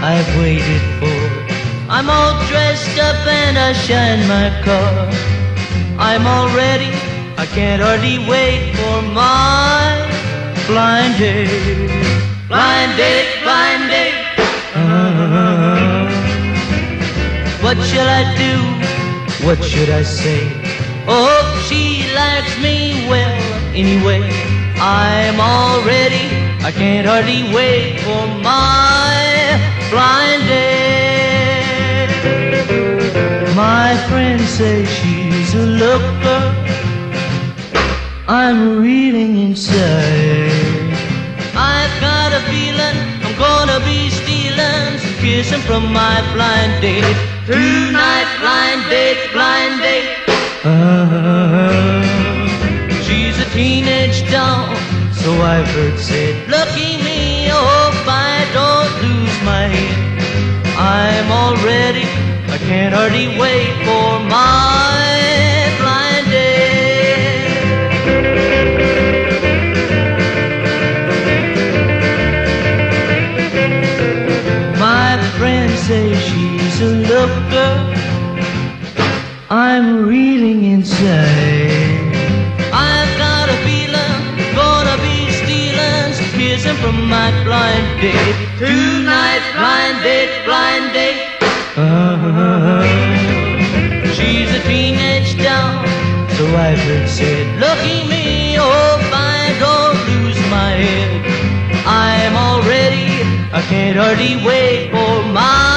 I've waited for. I'm all dressed up and I shine my car. I'm all ready, I can't hardly wait for my blind date. Blind date, blind date. What shall I do? What should I say? Oh, she likes me well anyway. I'm all ready, I can't hardly wait for my blind date. My friends say she's a looker. I'm reeling inside. I've got a feeling I'm gonna be stealing some kissing from my blind date. Tonight, blind date, blind date. She's a teenage doll, so I've heard said. Lucky me, I hope I don't lose my head. I'm all ready, I can't hardly wait for my blind date. My friends say she's a looker. I'm reeling inside. I've got a feeling gonna be stealing some kissing from my blind date. Tonight, blind date, blind date. She's a teenage doll, so I've heard said. Lucky me, hope I don't lose my head. I'm all ready, I can't hardly wait for my